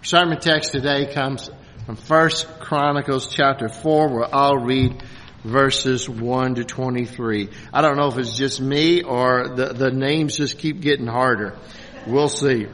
Sermon text today comes from 1 Chronicles chapter 4, where I'll read verses 1 to 23. I don't know if it's just me or the names just keep getting harder. We'll see.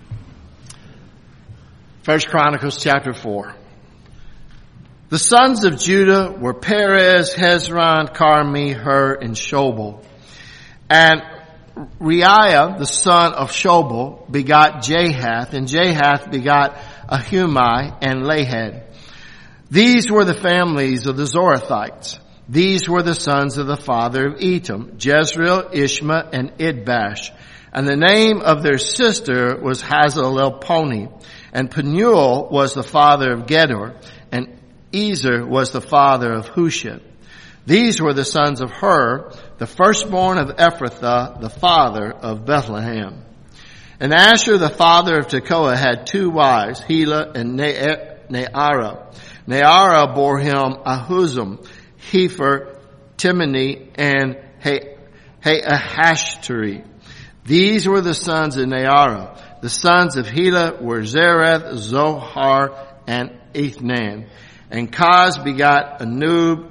1 Chronicles chapter 4. The sons of Judah were Perez, Hezron, Carmi, Hur, and Shobal. And Reiah, the son of Shobal, begot Jahath, and Jahath begot Ahumai and Lahad. These were the families of the Zorathites. These were the sons of the father of Etam, Jezreel, Ishma, and Idbash. And the name of their sister was Hazelelponi. And Penuel was the father of Gedor, and Ezer was the father of Hushim. These were the sons of Hur, the firstborn of Ephrathah, the father of Bethlehem. And Asher, the father of Tekoa, had two wives, Helah and Nearah. Nearah bore him Ahuzam, Hepher, Timni, and Ahashtari. These were the sons of Nearah. The sons of Helah were Zereth, Zohar, and Ethnan. And Kaz begot Anub,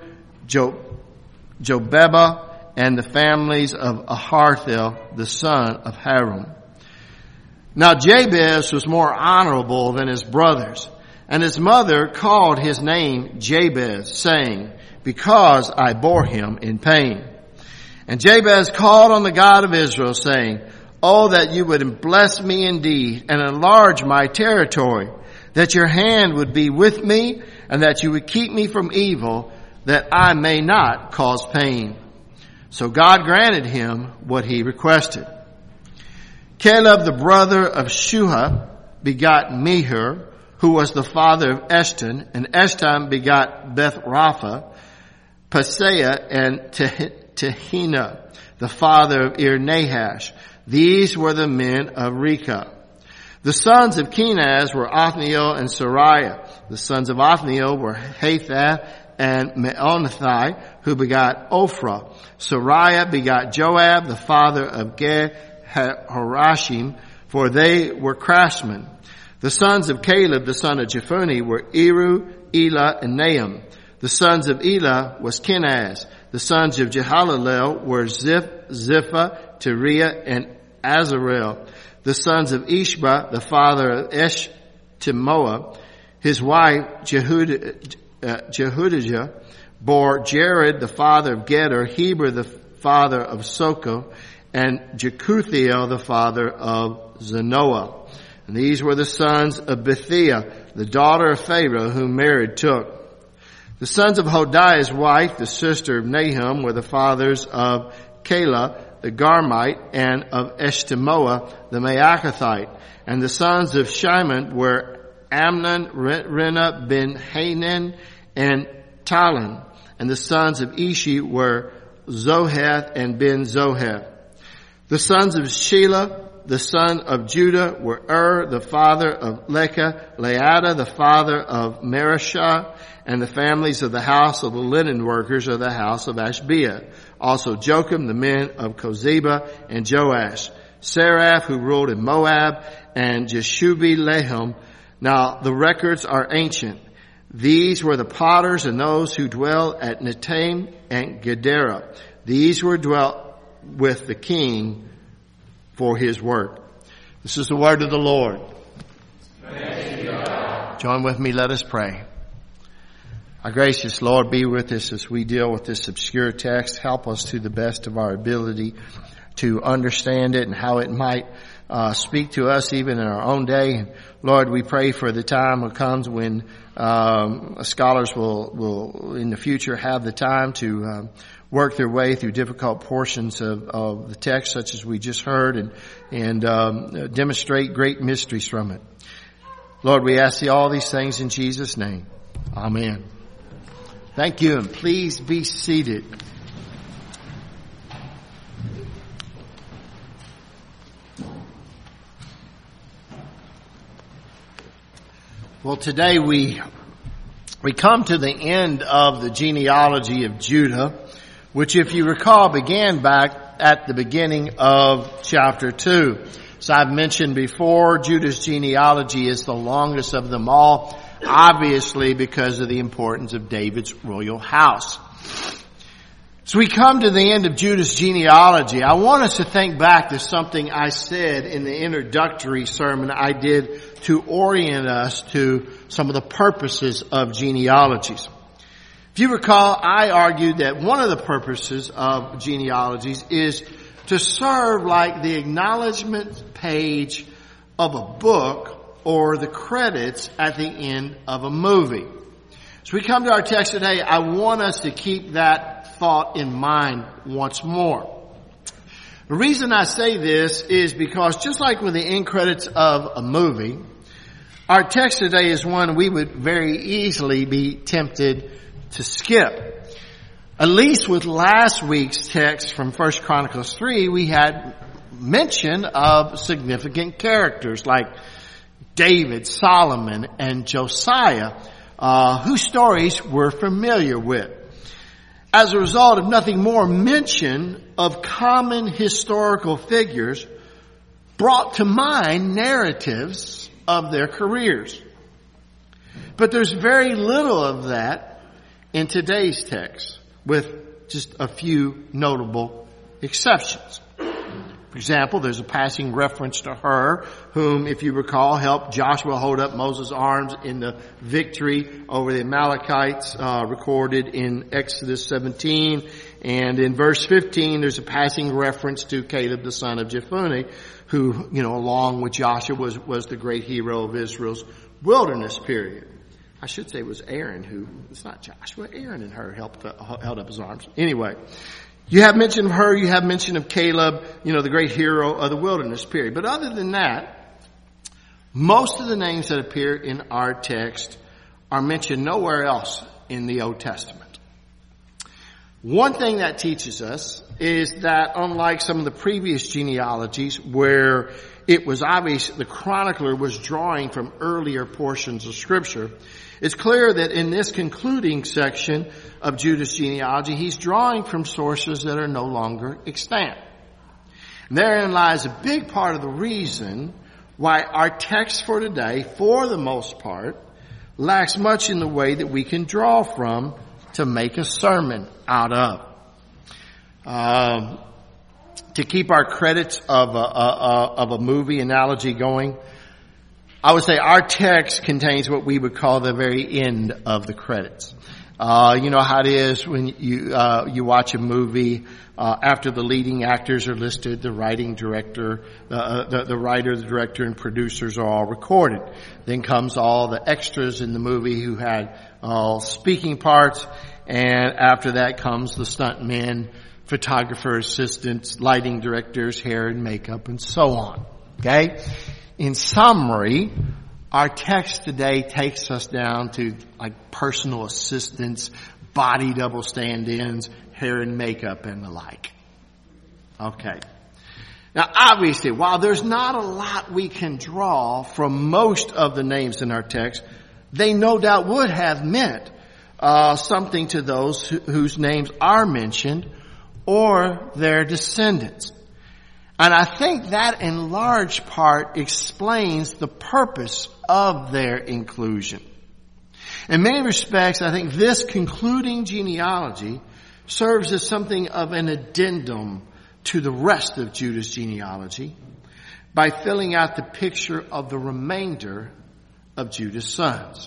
Jobeba, and the families of Aharthel, the son of Harum. Now Jabez was more honorable than his brothers, and his mother called his name Jabez, saying, because I bore him in pain. And Jabez called on the God of Israel, saying, oh, that you would bless me indeed and enlarge my territory, that your hand would be with me, and that you would keep me from evil, that I may not cause pain. So God granted him what he requested. Caleb, the brother of Shuha, begot Mehir, who was the father of Eshton, and Eshton begot Beth Rapha, Paseah, and Tehina, the father of Ir-Nahash. These were the men of Rekah. The sons of Kenaz were Othniel and Sariah. The sons of Othniel were Hathath and Meonothai, who begot Ophrah. Sariah begot Joab, the father of Ge-Harashim, for they were craftsmen. The sons of Caleb, the son of Jephunneh, were Eru, Elah, and Nahum. The sons of Elah was Kenaz. The sons of Jehalalel were Ziphah, Teriah, and Azarel. The sons of Ishba, the father of Eshtemoa, his wife Jehudijah, bore Jared, the father of Gedor, Heber, the father of Soko, and Jekuthiel, the father of Zanoah. And these were the sons of Bethiah, the daughter of Pharaoh, whom married took. The sons of Hodiah's wife, the sister of Nahum, were the fathers of Keilah, the Garmite, and of Eshtemoa, the Maacathite. And the sons of Shimon were Amnon, Rena, Ben Hanan, and Talon. And the sons of Ishi were Zohath and Ben Zohath. The sons of Shelah, the son of Judah, were the father of Lekah, Leada, the father of Marashah, and the families of the house of the linen workers of the house of Ashbea. Also Jocham, the men of Kozeba, and Joash. Seraph, who ruled in Moab, and Jeshubi-Lehum. Now the records are ancient. These were the potters and those who dwell at Netaim and Gedera. These were dwelt with the king for his work. This is the word of the Lord. Thanks be to God. Join with me, let us pray. Our gracious Lord, be with us as we deal with this obscure text. Help us to the best of our ability to understand it and how it might speak to us even in our own day. And Lord, we pray for the time that comes when scholars will in the future have the time to work their way through difficult portions of the text, such as we just heard, and demonstrate great mysteries from it. Lord, we ask all these things in Jesus' name. Amen. Thank you, and please be seated. Well, today we come to the end of the genealogy of Judah, which, if you recall, began back at the beginning of chapter 2. As I've mentioned before, Judah's genealogy is the longest of them all, obviously because of the importance of David's royal house. So we come to the end of Judah's genealogy. I want us to think back to something I said in the introductory sermon I did to orient us to some of the purposes of genealogies. If you recall, I argued that one of the purposes of genealogies is to serve like the acknowledgement page of a book or the credits at the end of a movie. As we come to our text today, I want us to keep that thought in mind once more. The reason I say this is because just like with the end credits of a movie, our text today is one we would very easily be tempted to skip. At least with last week's text from 1 Chronicles 3, we had mention of significant characters like David, Solomon, and Josiah, whose stories we're familiar with. As a result of nothing more, mention of common historical figures brought to mind narratives of their careers. But there's very little of that in today's text, with just a few notable exceptions. For example, there's a passing reference to her, whom, if you recall, helped Joshua hold up Moses' arms in the victory over the Amalekites, recorded in Exodus 17. And in verse 15, there's a passing reference to Caleb, the son of Jephunneh, who, along with Joshua was the great hero of Israel's wilderness period. I should say it was Aaron it's not Joshua, Aaron and her held up his arms. Anyway, you have mention of her, you have mention of Caleb, the great hero of the wilderness period. But other than that, most of the names that appear in our text are mentioned nowhere else in the Old Testament. One thing that teaches us is that unlike some of the previous genealogies where it was obvious the chronicler was drawing from earlier portions of Scripture, it's clear that in this concluding section of Judah's genealogy, he's drawing from sources that are no longer extant. And therein lies a big part of the reason why our text for today, for the most part, lacks much in the way that we can draw from to make a sermon out of. To keep our credits of a movie analogy going, I would say our text contains what we would call the very end of the credits. You know how it is when you watch a movie, after the leading actors are listed, the writing director, the writer, the director, and producers are all recorded. Then comes all the extras in the movie who had speaking parts, and after that comes the stuntmen, photographer assistants, lighting directors, hair and makeup, and so on. Okay? In summary, our text today takes us down to like personal assistants, body double stand-ins, hair and makeup, and the like. Okay. Now, obviously, while there's not a lot we can draw from most of the names in our text, they no doubt would have meant something to those whose names are mentioned or their descendants. And I think that in large part explains the purpose of their inclusion. In many respects, I think this concluding genealogy serves as something of an addendum to the rest of Judah's genealogy by filling out the picture of the remainder of Judah's sons.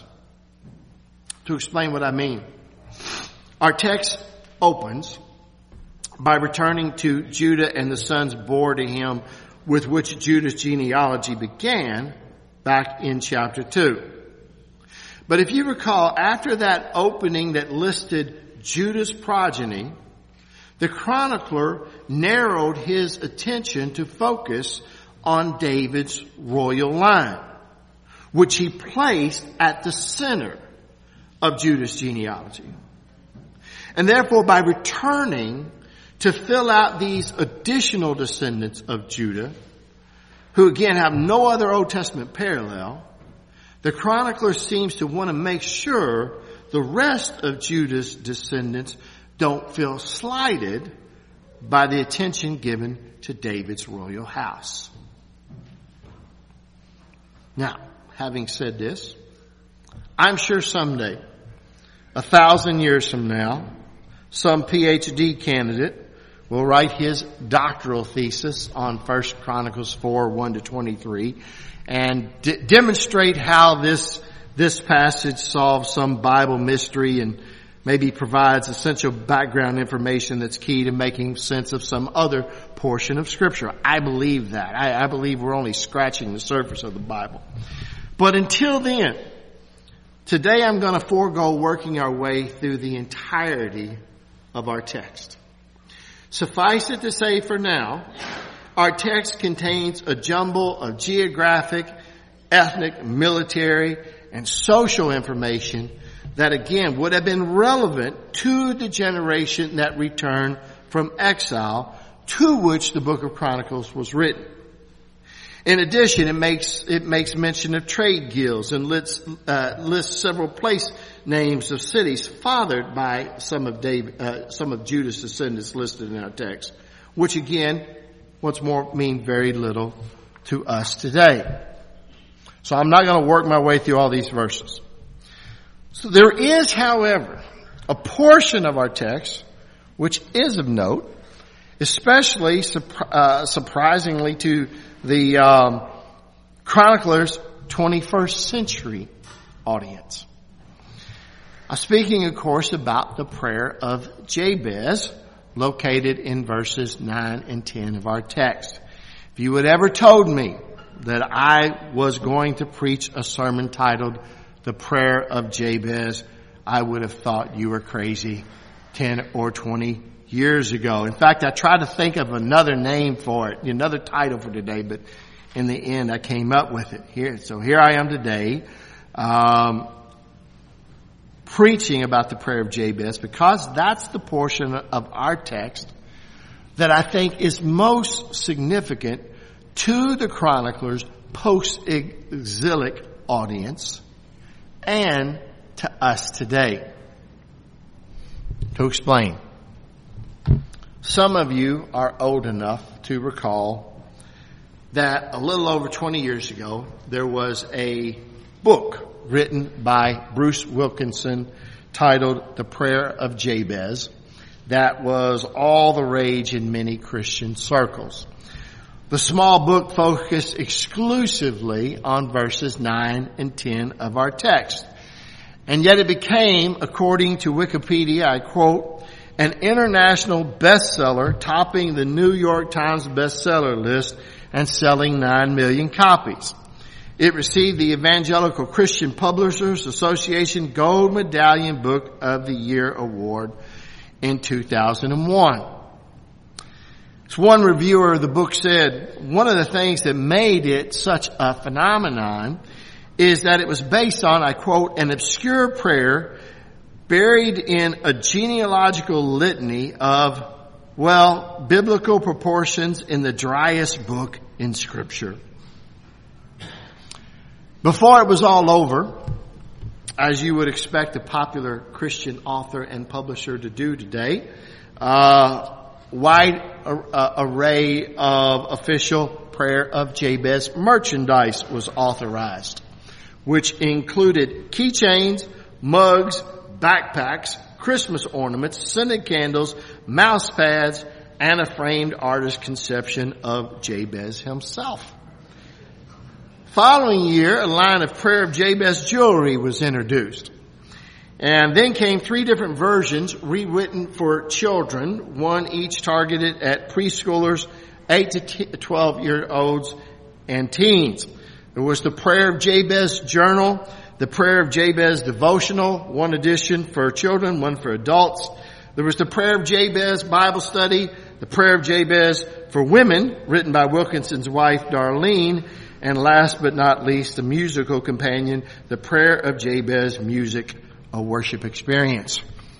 To explain what I mean, our text opens by returning to Judah and the sons born to him with which Judah's genealogy began back in chapter 2. But if you recall, after that opening that listed Judah's progeny, the chronicler narrowed his attention to focus on David's royal line, which he placed at the center of Judah's genealogy. And therefore, by returning to fill out these additional descendants of Judah, who again have no other Old Testament parallel, the chronicler seems to want to make sure the rest of Judah's descendants don't feel slighted by the attention given to David's royal house. Now, having said this, I'm sure someday, 1,000 years from now, some PhD candidate will write his doctoral thesis on 1 Chronicles 4, 1-23, and demonstrate how this passage solves some Bible mystery and maybe provides essential background information that's key to making sense of some other portion of Scripture. I believe that. I believe we're only scratching the surface of the Bible. But until then, today I'm going to forego working our way through the entirety of our text. Suffice it to say for now, our text contains a jumble of geographic, ethnic, military, and social information that again would have been relevant to the generation that returned from exile to which the book of Chronicles was written. In addition, it makes mention of trade guilds and lists several place names of cities fathered by some of Judah's descendants listed in our text, which again, once more, mean very little to us today. So I'm not going to work my way through all these verses. So there is, however, a portion of our text which is of note, especially surprisingly to the chronicler's 21st century audience. I'm speaking, of course, about the prayer of Jabez, located in verses 9 and 10 of our text. If you had ever told me that I was going to preach a sermon titled The Prayer of Jabez, I would have thought you were crazy 10 or 20 years ago. In fact, I tried to think of another name for it, another title for today, but in the end I came up with it here. So here I am today, preaching about the prayer of Jabez, because that's the portion of our text that I think is most significant to the chronicler's post-exilic audience and to us today. To explain, some of you are old enough to recall that a little over 20 years ago, there was a book written by Bruce Wilkinson titled The Prayer of Jabez that was all the rage in many Christian circles. The small book focused exclusively on verses 9 and 10 of our text. And yet it became, according to Wikipedia, I quote, an international bestseller, topping the New York Times bestseller list and selling 9 million copies. It received the Evangelical Christian Publishers Association Gold Medallion Book of the Year Award in 2001. As one reviewer of the book said, one of the things that made it such a phenomenon is that it was based on, I quote, an obscure prayer buried in a genealogical litany of, well, biblical proportions in the driest book in Scripture. Before it was all over, as you would expect a popular Christian author and publisher to do today, wide array of official Prayer of Jabez merchandise was authorized, which included keychains, mugs, backpacks, Christmas ornaments, scented candles, mouse pads, and a framed artist's conception of Jabez himself. Following year, a line of Prayer of Jabez jewelry was introduced. And then came 3 different versions rewritten for children, one each targeted at preschoolers, 8 to 12-year-olds, and teens. There was the Prayer of Jabez Journal, the Prayer of Jabez Devotional, one edition for children, one for adults. There was the Prayer of Jabez Bible Study, the Prayer of Jabez for Women, written by Wilkinson's wife, Darlene, and last but not least, the musical companion, the Prayer of Jabez Music, a Worship Experience.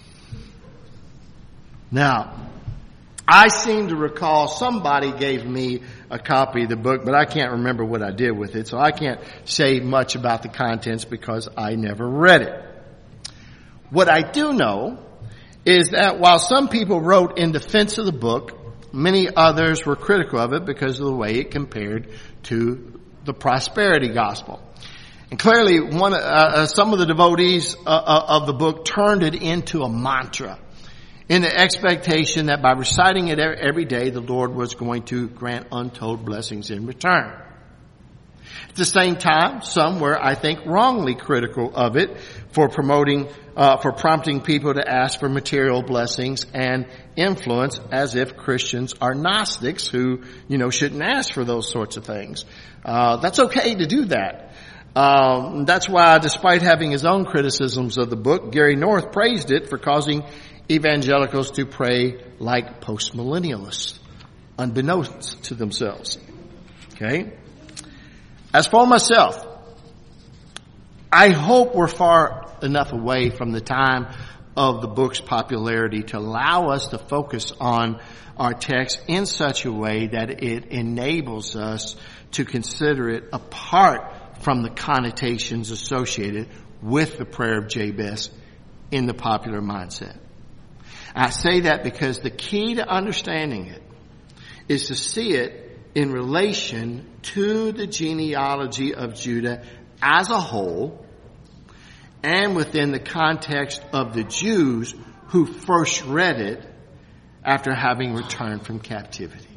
Now, I seem to recall somebody gave me a copy of the book, but I can't remember what I did with it, so I can't say much about the contents because I never read it. What I do know is that while some people wrote in defense of the book, many others were critical of it because of the way it compared to the prosperity gospel. And clearly, some of the devotees of the book turned it into a mantra in the expectation that by reciting it every day, the Lord was going to grant untold blessings in return. At the same time, some were, I think, wrongly critical of it for prompting people to ask for material blessings and influence, as if Christians are Gnostics who, shouldn't ask for those sorts of things. That's okay to do that. That's why, despite having his own criticisms of the book, Gary North praised it for causing evangelicals to pray like postmillennialists, unbeknownst to themselves. Okay? As for myself, I hope we're far enough away from the time of the book's popularity to allow us to focus on our text in such a way that it enables us to consider it apart from the connotations associated with the prayer of Jabez in the popular mindset. I say that because the key to understanding it is to see it in relation to the genealogy of Judah as a whole and within the context of the Jews who first read it after having returned from captivity.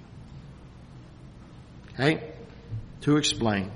Okay? To explain.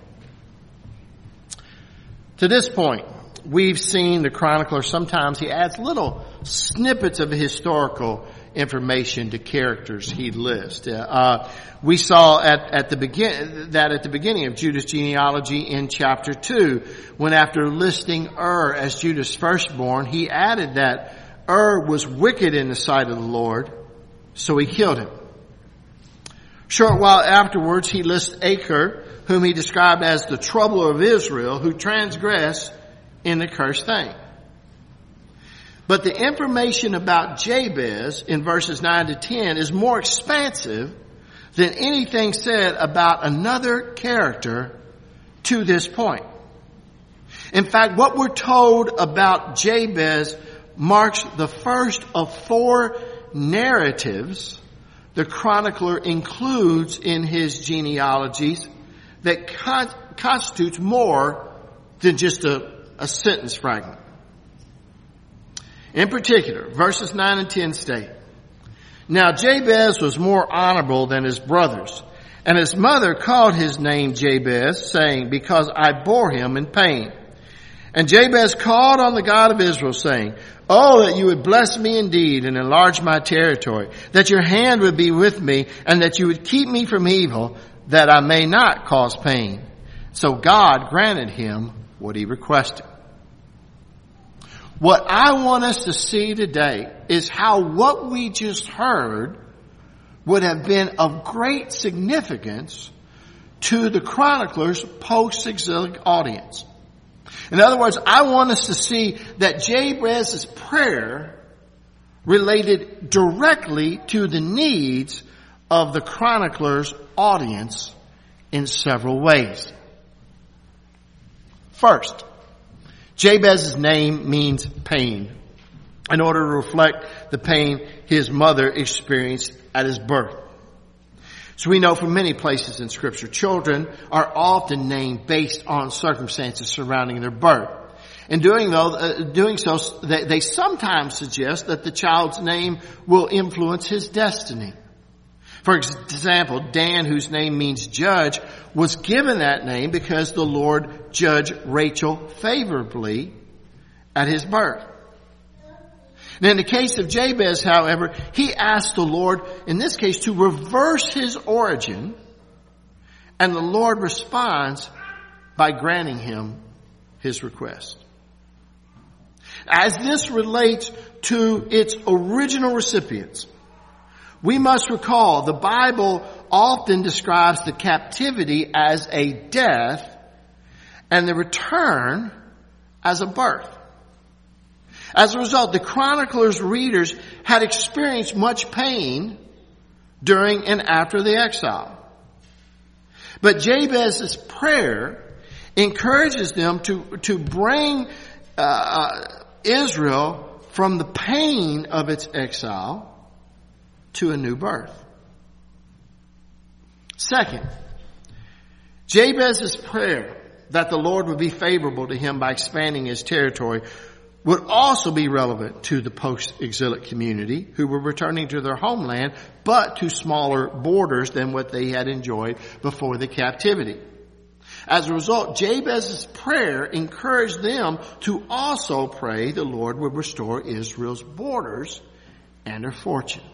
To this point, we've seen the chronicler, sometimes he adds little snippets of historical information to characters he lists. We saw at the beginning of Judah's genealogy in chapter 2, when after listing as Judah's firstborn, he added that was wicked in the sight of the Lord, so he killed him. Short while afterwards, he lists Achor, whom he described as the troubler of Israel, who transgressed in the cursed thing. But the information about Jabez in verses 9 to 10 is more expansive than anything said about another character to this point. In fact, what we're told about Jabez marks the first of 4 narratives the chronicler includes in his genealogies that constitutes more than just a sentence fragment. In particular, verses 9 and 10 state, "Now Jabez was more honorable than his brothers, and his mother called his name Jabez, saying, because I bore him in pain. And Jabez called on the God of Israel, saying, Oh, that you would bless me indeed and enlarge my territory, that your hand would be with me, and that you would keep me from evil, that I may not cause pain. So God granted him what he requested." What I want us to see today is how what we just heard would have been of great significance to the chronicler's post-exilic audience. In other words, I want us to see that Jabez's prayer related directly to the needs of the chronicler's audience in several ways. First, Jabez's name means pain, in order to reflect the pain his mother experienced at his birth. So we know from many places in Scripture, children are often named based on circumstances surrounding their birth. In doing so, they sometimes suggest that the child's name will influence his destiny. For example, Dan, whose name means judge, was given that name because the Lord judged Rachel favorably at his birth. And in the case of Jabez, however, he asked the Lord, in this case, to reverse his origin, and the Lord responds by granting him his request. As this relates to its original recipients, we must recall the Bible often describes the captivity as a death and the return as a birth. As a result, the chronicler's readers had experienced much pain during and after the exile. But Jabez's prayer encourages them to bring Israel from the pain of its exile to a new birth. Second, Jabez's prayer that the Lord would be favorable to him by expanding his territory would also be relevant to the post-exilic community who were returning to their homeland, but to smaller borders than what they had enjoyed before the captivity. As a result, Jabez's prayer encouraged them to also pray the Lord would restore Israel's borders and their fortune.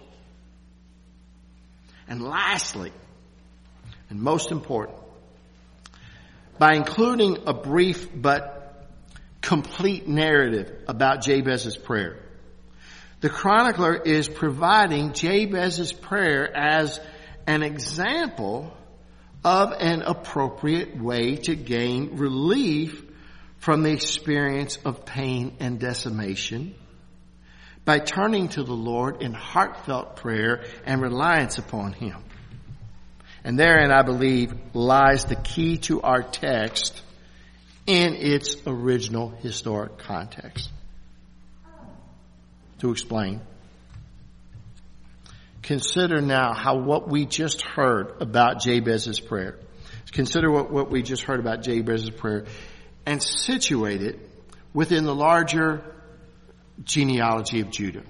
And lastly, and most important, by including a brief but complete narrative about Jabez's prayer, the chronicler is providing Jabez's prayer as an example of an appropriate way to gain relief from the experience of pain and decimation by turning to the Lord in heartfelt prayer and reliance upon Him. And therein, I believe, lies the key to our text in its original historic context. To explain, consider now how what we just heard about Jabez's prayer. Consider what we just heard about Jabez's prayer and situate it within the larger genealogy of Judah.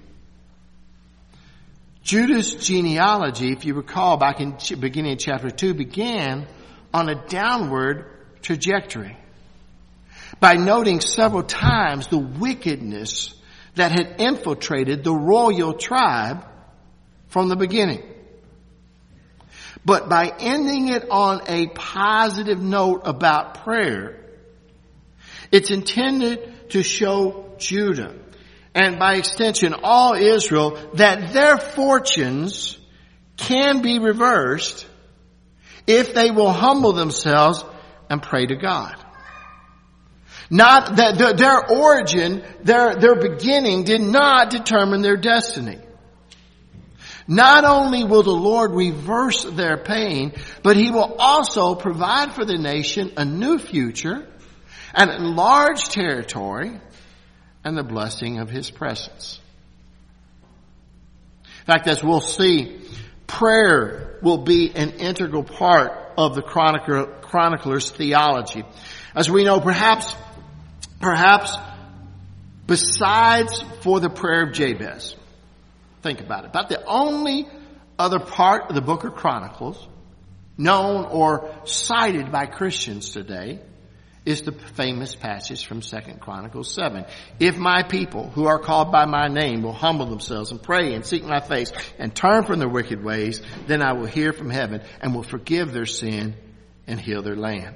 Judah's genealogy, if you recall back in beginning of chapter 2, began on a downward trajectory by noting several times the wickedness that had infiltrated the royal tribe from the beginning. But by ending it on a positive note about prayer, it's intended to show Judah, and by extension all Israel, that their fortunes can be reversed if they will humble themselves and pray to God. Not that their origin, their beginning did not determine their destiny. Not only will the Lord reverse their pain, but He will also provide for the nation a new future, an enlarged territory, and the blessing of His presence. In fact, as we'll see, prayer will be an integral part of the chronicler's theology. As we know, perhaps besides for the prayer of Jabez, think about it, about the only other part of the book of Chronicles known or cited by Christians today is the famous passage from 2 Chronicles 7. If my people who are called by my name will humble themselves and pray and seek my face and turn from their wicked ways, then I will hear from heaven and will forgive their sin and heal their land.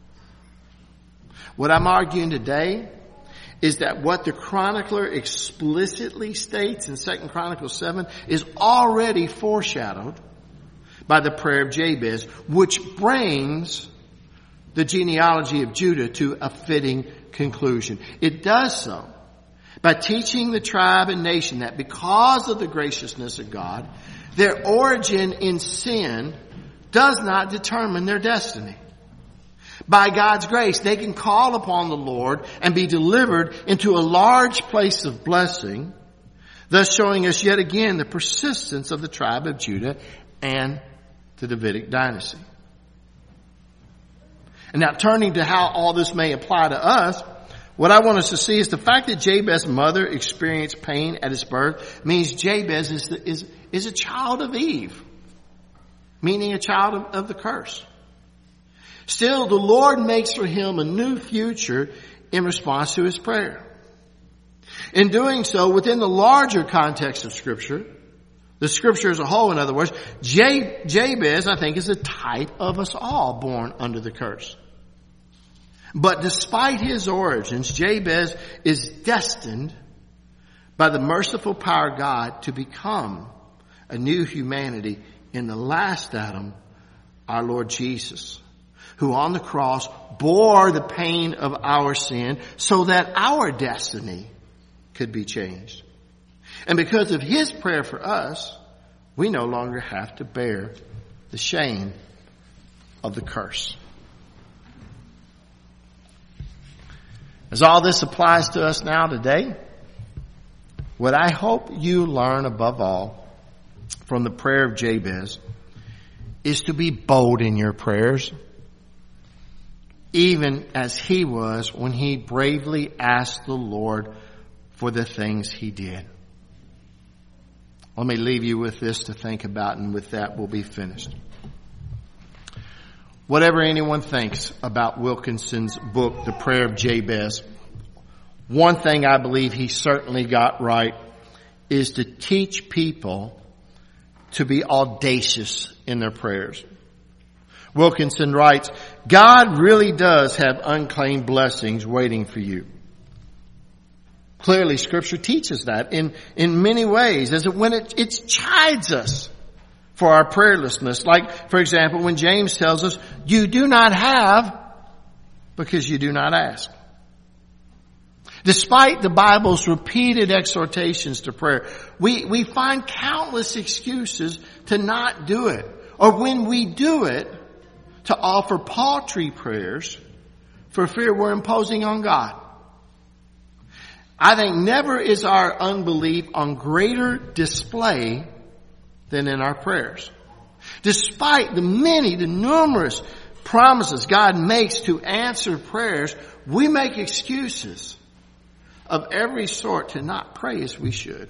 What I'm arguing today is that what the chronicler explicitly states in 2 Chronicles 7 is already foreshadowed by the prayer of Jabez, which brings the genealogy of Judah to a fitting conclusion. It does so by teaching the tribe and nation that because of the graciousness of God, their origin in sin does not determine their destiny. By God's grace, they can call upon the Lord and be delivered into a large place of blessing, thus showing us yet again the persistence of the tribe of Judah and the Davidic dynasty. And now turning to how all this may apply to us, what I want us to see is the fact that Jabez's mother experienced pain at his birth means Jabez is a child of Eve, meaning a child of the curse. Still, the Lord makes for him a new future in response to his prayer. In doing so, within the larger context of Scripture, the Scripture as a whole, in other words, Jabez, I think, is a type of us all born under the curse. But despite his origins, Jabez is destined by the merciful power of God to become a new humanity in the last Adam, our Lord Jesus, who on the cross bore the pain of our sin so that our destiny could be changed. And because of His prayer for us, we no longer have to bear the shame of the curse. As all this applies to us now today, what I hope you learn above all from the prayer of Jabez is to be bold in your prayers even as he was when he bravely asked the Lord for the things he did. Let me leave you with this to think about, and with that we'll be finished. Whatever anyone thinks about Wilkinson's book, The Prayer of Jabez, one thing I believe he certainly got right is to teach people to be audacious in their prayers. Wilkinson writes, God really does have unclaimed blessings waiting for you. Clearly, Scripture teaches that in many ways, as when it chides us for our prayerlessness. Like, for example, when James tells us, you do not have because you do not ask. Despite the Bible's repeated exhortations to prayer, we find countless excuses to not do it. Or when we do it, to offer paltry prayers for fear we're imposing on God. I think never is our unbelief on greater display than in our prayers. Despite the numerous promises God makes to answer prayers, we make excuses of every sort to not pray as we should.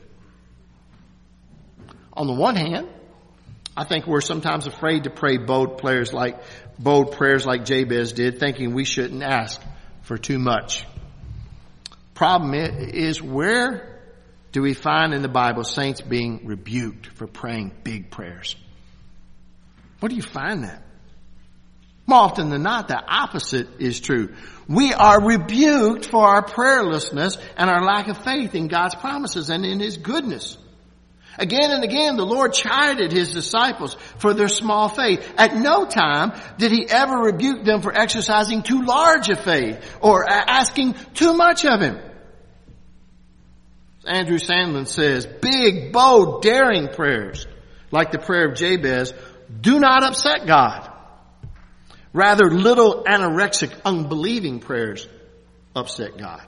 On the one hand, I think we're sometimes afraid to pray bold prayers like Jabez did, thinking we shouldn't ask for too much. Problem is, where do we find in the Bible saints being rebuked for praying big prayers? Where do you find that? More often than not, the opposite is true. We are rebuked for our prayerlessness and our lack of faith in God's promises and in His goodness. Again and again, the Lord chided His disciples for their small faith. At no time did He ever rebuke them for exercising too large a faith or asking too much of Him. Andrew Sandlin says, big, bold, daring prayers, like the prayer of Jabez, do not upset God. Rather, little anorexic, unbelieving prayers upset God.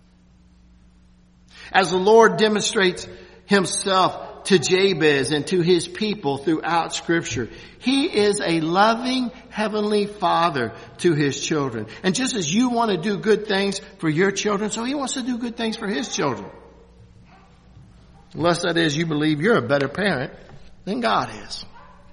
As the Lord demonstrates Himself to Jabez and to His people throughout Scripture, He is a loving Heavenly Father to His children. And just as you want to do good things for your children, so He wants to do good things for His children. Unless that is, you believe you're a better parent than God is.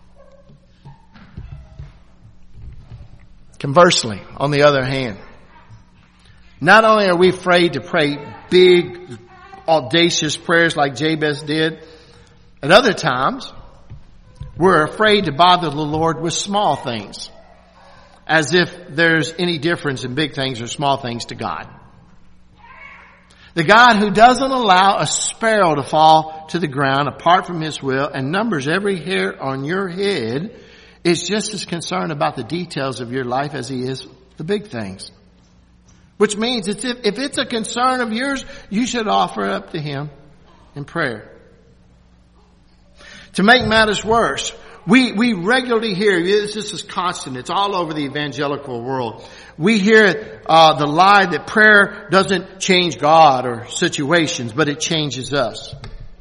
Conversely, on the other hand, not only are we afraid to pray big, audacious prayers like Jabez did, at other times, we're afraid to bother the Lord with small things, as if there's any difference in big things or small things to God. The God who doesn't allow a sparrow to fall to the ground apart from His will and numbers every hair on your head is just as concerned about the details of your life as He is the big things. Which means if it's a concern of yours, you should offer it up to Him in prayer. To make matters worse, we regularly hear, this is constant, it's all over the evangelical world. We hear the lie that prayer doesn't change God or situations, but it changes us.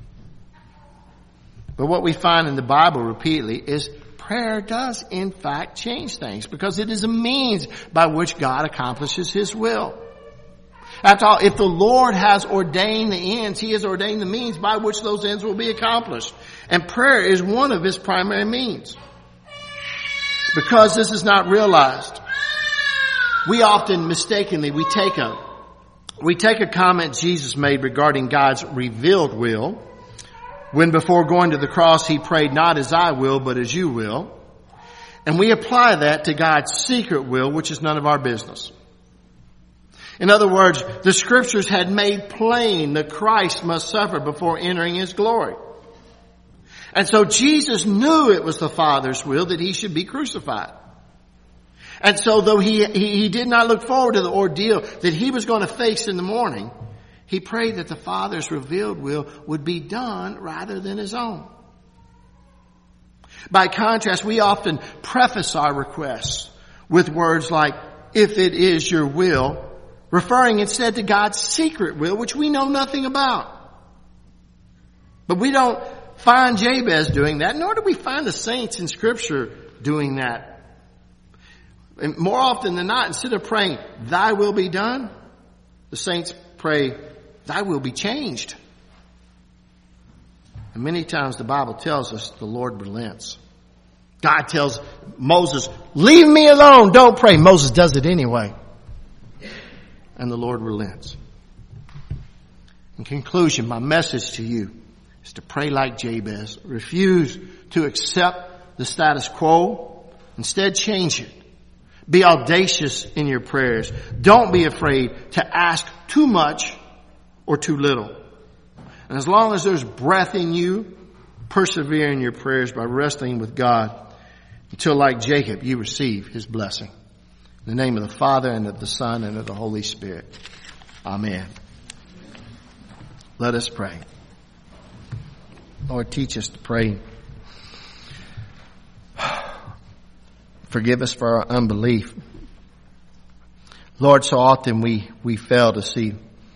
But what we find in the Bible repeatedly is prayer does in fact change things, because it is a means by which God accomplishes His will. After all, if the Lord has ordained the ends, He has ordained the means by which those ends will be accomplished. And prayer is one of His primary means. Because this is not realized, we often mistakenly, we take a comment Jesus made regarding God's revealed will, when before going to the cross He prayed, not as I will, but as you will. And we apply that to God's secret will, which is none of our business. In other words, the Scriptures had made plain that Christ must suffer before entering His glory. And so Jesus knew it was the Father's will that He should be crucified. And so though he did not look forward to the ordeal that He was going to face in the morning, He prayed that the Father's revealed will would be done rather than His own. By contrast, we often preface our requests with words like, if it is your will, referring instead to God's secret will, which we know nothing about. But we don't find Jabez doing that, nor do we find the saints in Scripture doing that. And more often than not, instead of praying, thy will be done, the saints pray, thy will be changed. And many times the Bible tells us the Lord relents. God tells Moses, leave me alone, don't pray. Moses does it anyway. And the Lord relents. In conclusion, my message to you is to pray like Jabez. Refuse to accept the status quo. Instead, change it. Be audacious in your prayers. Don't be afraid to ask too much or too little. And as long as there's breath in you, persevere in your prayers by wrestling with God until, like Jacob, you receive his blessing. In the name of the Father, and of the Son, and of the Holy Spirit. Amen. Let us pray. Lord, teach us to pray. Forgive us for our unbelief. Lord, so often we fail to see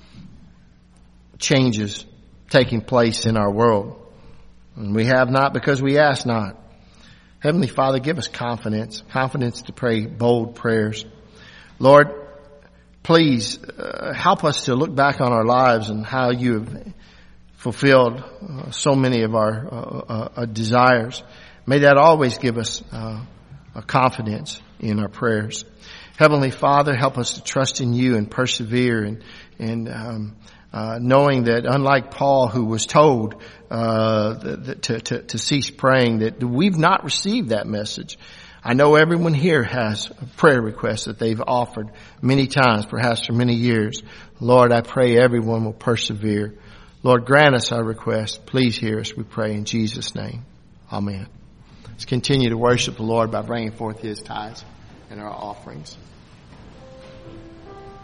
changes taking place in our world. And we have not because we ask not. Heavenly Father, give us confidence to pray bold prayers. Lord, please help us to look back on our lives and how you have fulfilled so many of our desires. May that always give us a confidence in our prayers. Heavenly Father, help us to trust in you and persevere and knowing that unlike Paul, who was told to cease praying, that we've not received that message. I know everyone here has a prayer request that they've offered many times, perhaps for many years. Lord, I pray everyone will persevere. Lord, grant us our request. Please hear us, we pray in Jesus' name. Amen. Let's continue to worship the Lord by bringing forth his tithes and our offerings.